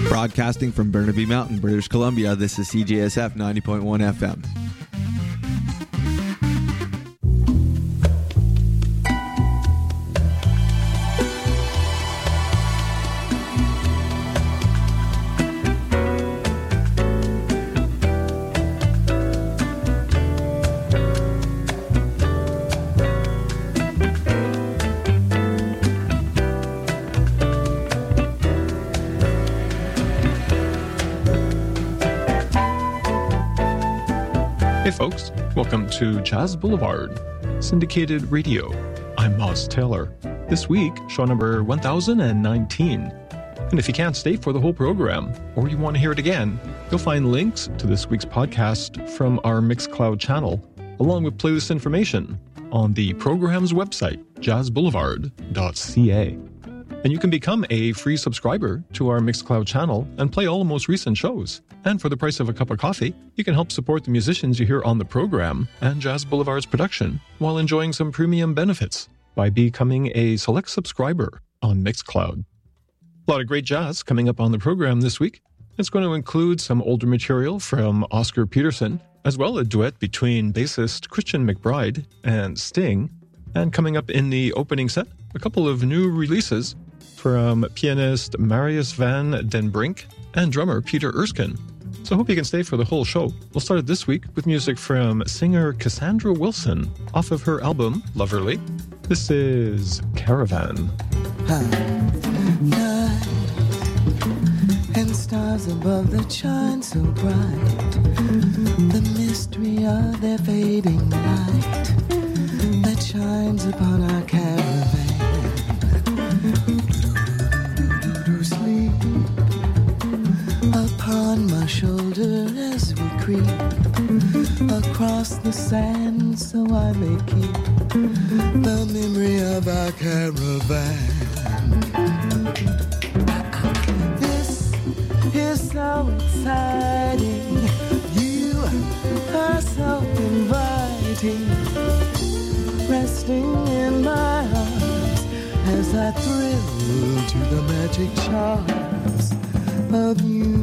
Broadcasting from Burnaby Mountain, British Columbia, this is CJSF 90.1 FM. Hey folks, welcome to Jazz Boulevard, syndicated radio. I'm Moss Taylor. This week, show number 1019. And if you can't stay for the whole program, or you want to hear it again, you'll find links to this week's podcast from our Mixcloud channel, along with playlist information on the program's website, jazzboulevard.ca. And you can become a free subscriber to our Mixcloud channel and play all the most recent shows. And for the price of a cup of coffee, you can help support the musicians you hear on the program and Jazz Boulevard's production while enjoying some premium benefits by becoming a select subscriber on Mixcloud. A lot of great jazz coming up on the program this week. It's going to include some older material from Oscar Peterson, as well as a duet between bassist Christian McBride and Sting. And coming up in the opening set, a couple of new releases from pianist Marius van den Brink and drummer Peter Erskine. So I hope you can stay for the whole show. We'll start it this week with music from singer Cassandra Wilson off of her album Loverly. This is Caravan. Night and stars above that shine so bright, the mystery of their fading light that shines upon our caravan. Sleep upon my shoulder as we creep across the sand, so I may keep the memory of our caravan. This is so exciting, you are so inviting, resting in my arms as I thrill to the magic charms of you.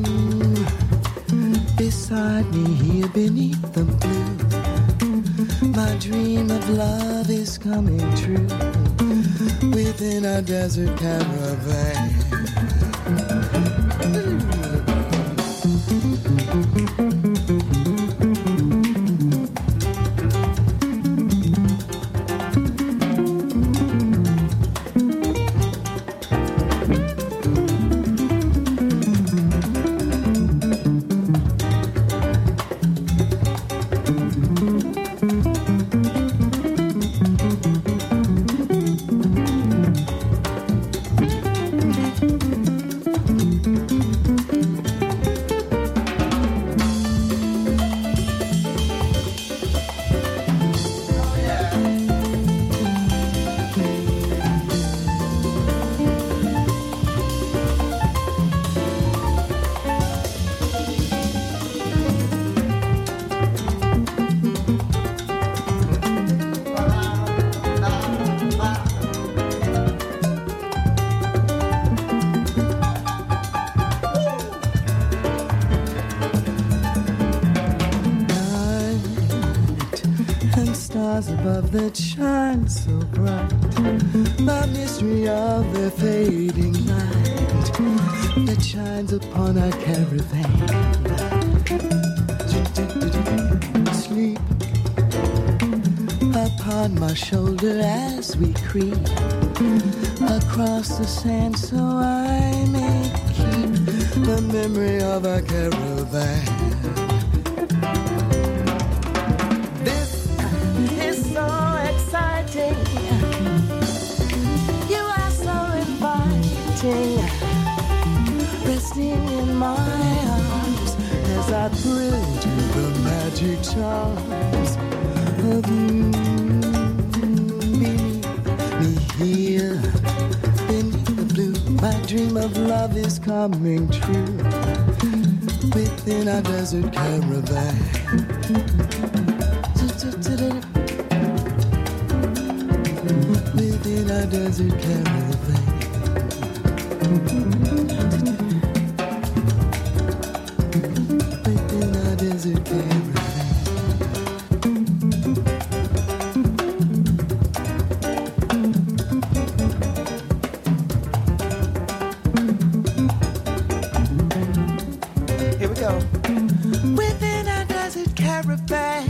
Beside me here beneath the blue, my dream of love is coming true within our desert caravan. Above that shine so bright, the mystery of their fading light that shines upon our caravan. Sleep upon my shoulder as we creep across the sand, so I may keep the memory of our caravan. You are so inviting, resting in my arms as I thrill to the magic charms of you. Beneath me here, beneath the blue, my dream of love is coming true within our desert caravan. Within our desert caravan. sail within a desert caravan.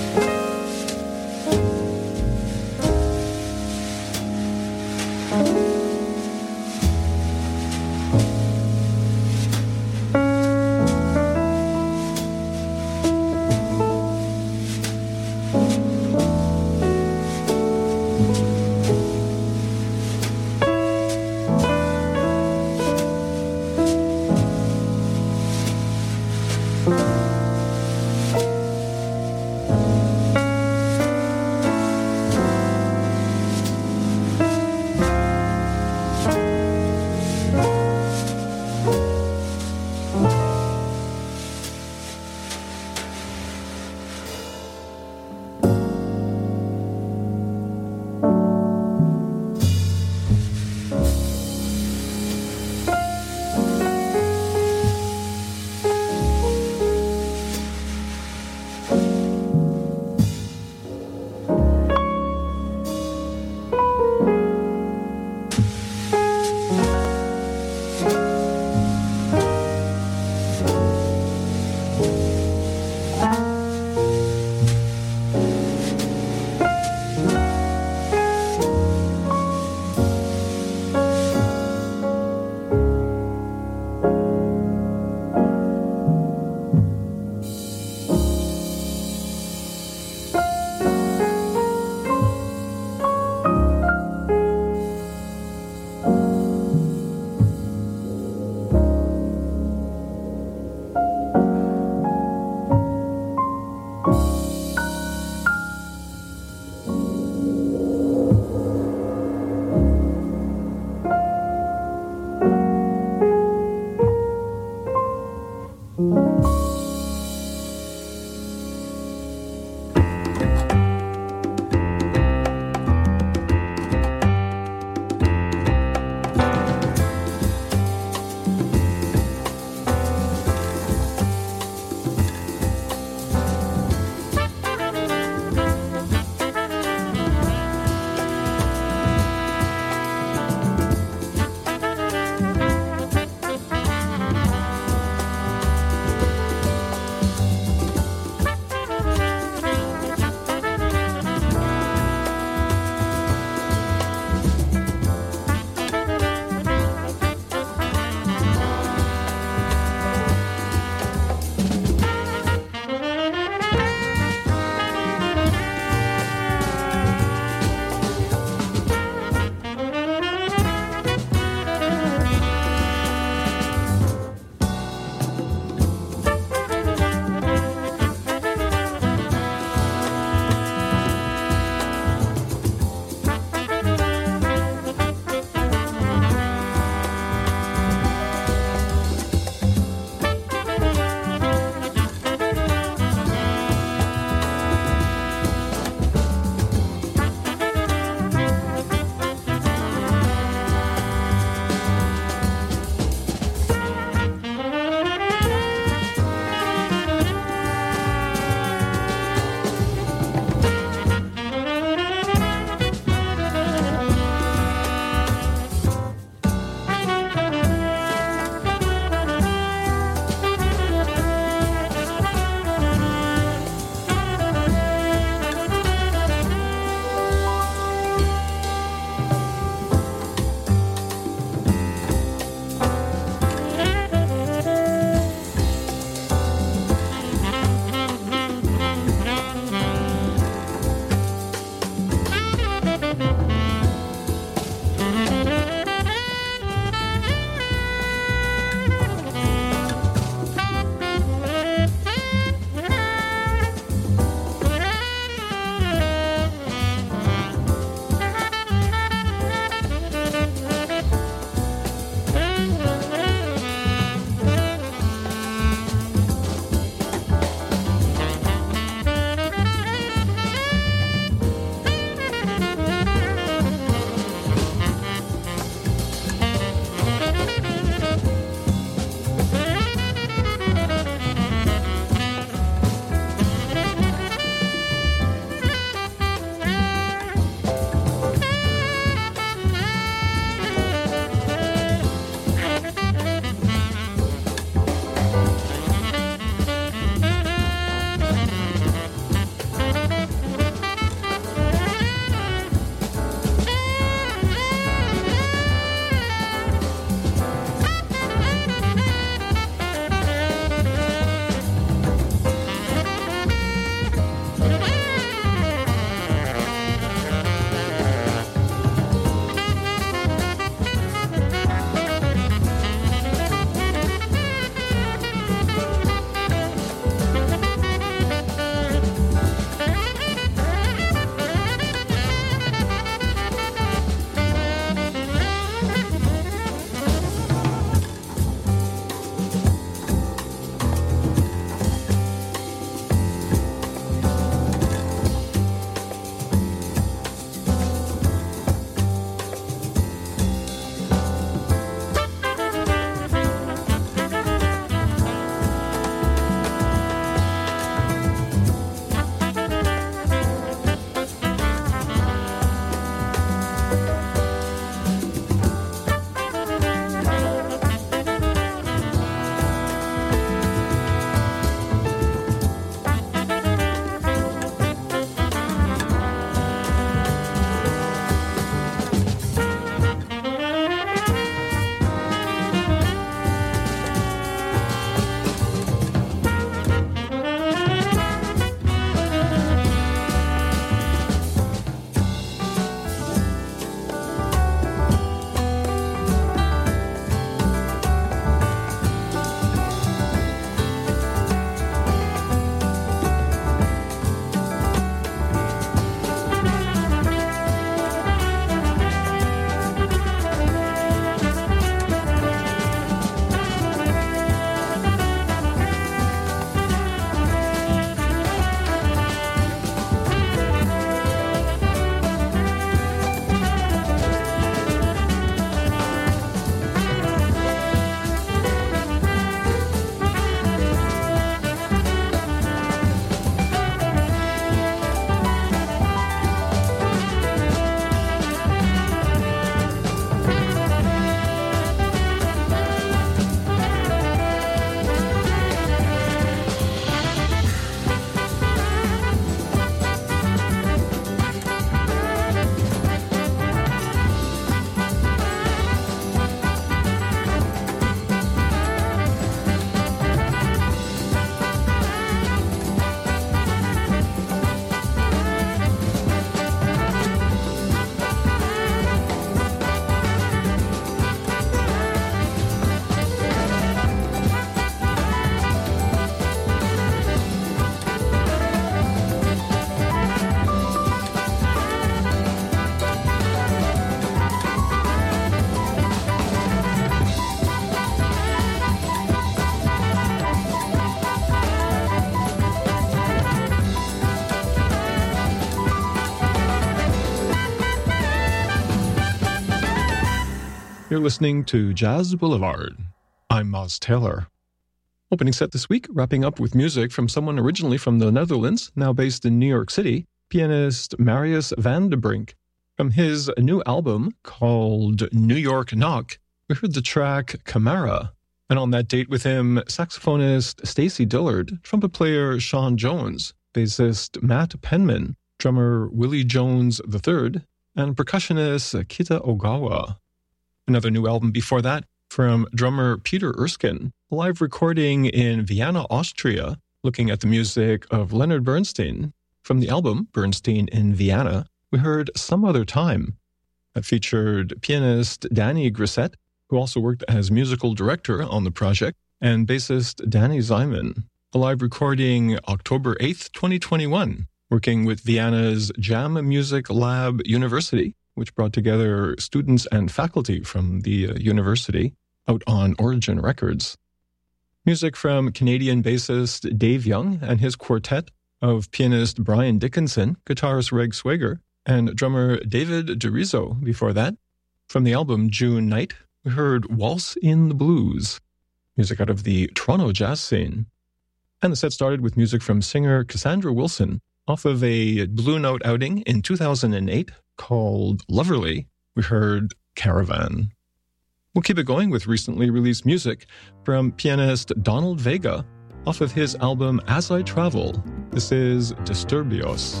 You're listening to Jazz Boulevard. I'm Moz Taylor. Opening set this week, wrapping up with music from someone originally from the Netherlands, now based in New York City, pianist Marius van der Brink. From his new album called New York Knock, we heard the track Camara. And on that date with him, saxophonist Stacy Dillard, trumpet player Sean Jones, bassist Matt Penman, drummer Willie Jones III, and percussionist Kita Ogawa. Another new album before that from drummer Peter Erskine, a live recording in Vienna, Austria, looking at the music of Leonard Bernstein. From the album Bernstein in Vienna, we heard Some Other Time. That featured pianist Danny Grissett, who also worked as musical director on the project, and bassist Danny Zyman, a live recording October 8th, 2021, working with Vienna's Jam Music Lab University, which brought together students and faculty from the university, out on Origin Records. Music from Canadian bassist Dave Young and his quartet of pianist Brian Dickinson, guitarist Reg Swager, and drummer David DeRizo before that. From the album June Night, we heard Waltz in the Blues, music out of the Toronto jazz scene. And the set started with music from singer Cassandra Wilson off of a Blue Note outing in 2008 called Loverly. We heard Caravan. We'll keep it going with recently released music from pianist Donald Vega off of his album As I Travel. This is Disturbios.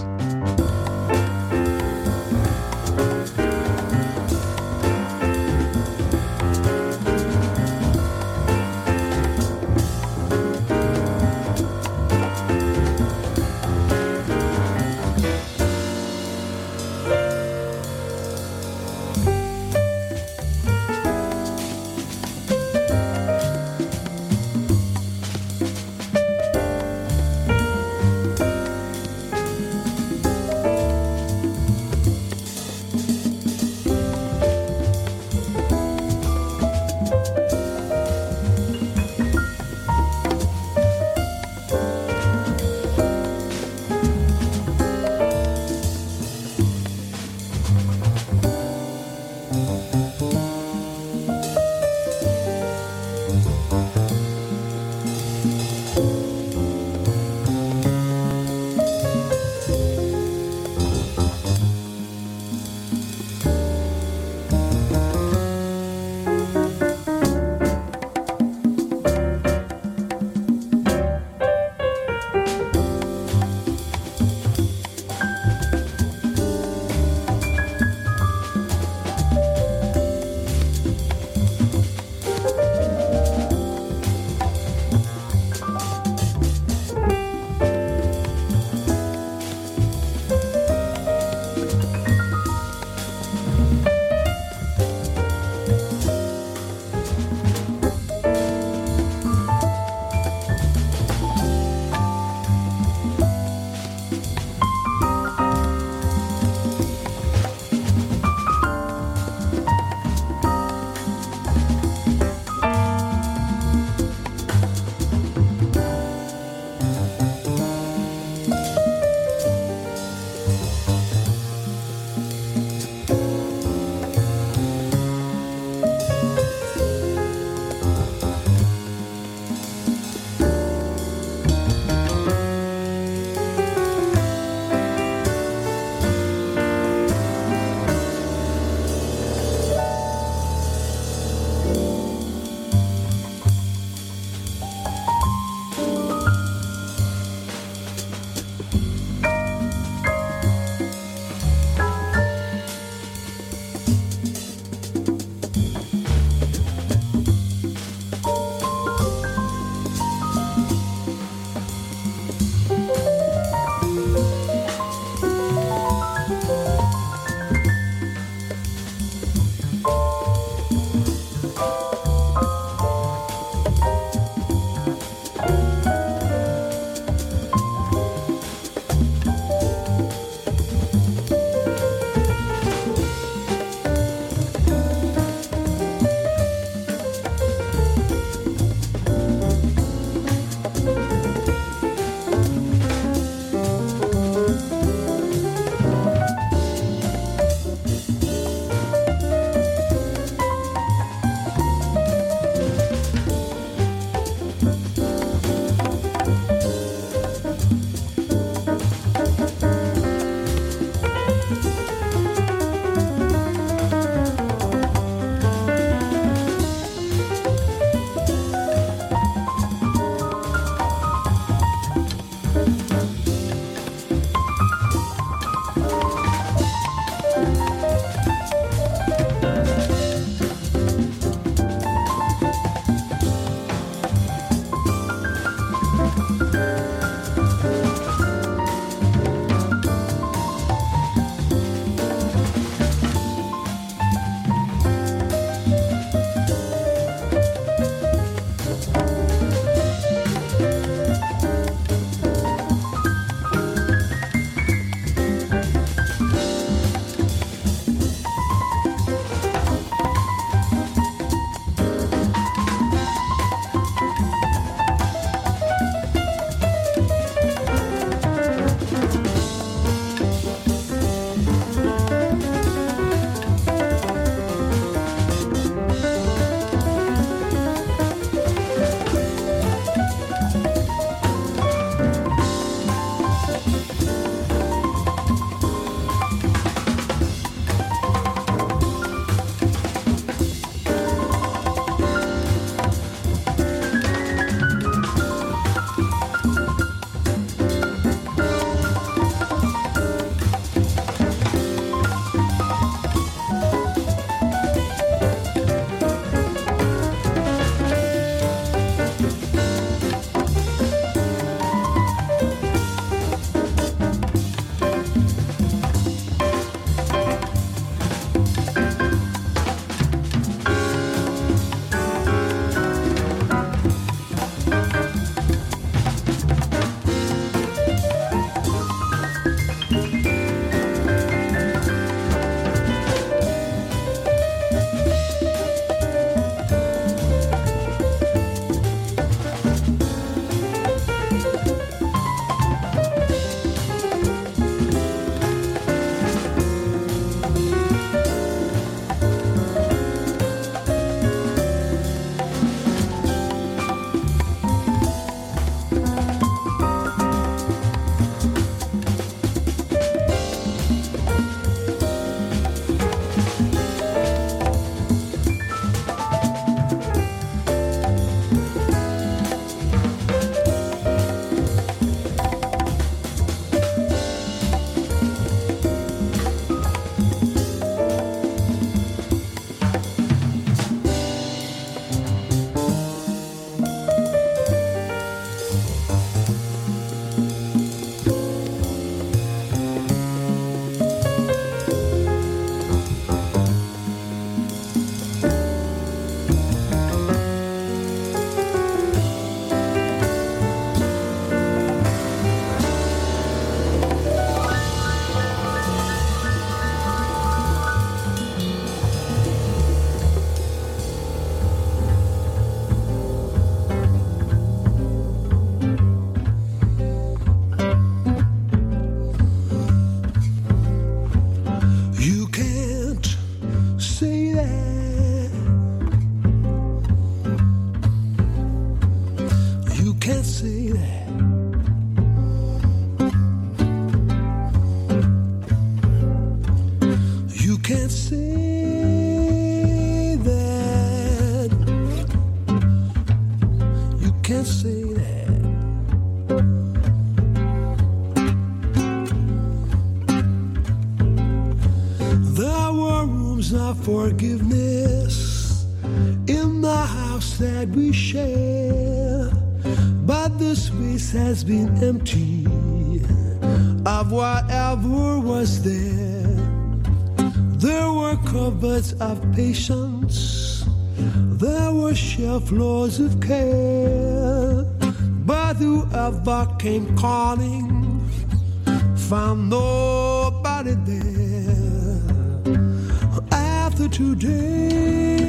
forgiveness in the house that we share, but the space has been empty of whatever was there. There were cupboards of patience, there were shelf floors of care, but whoever came calling found nobody there. After today,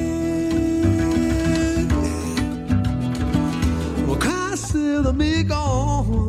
well, consider me gone.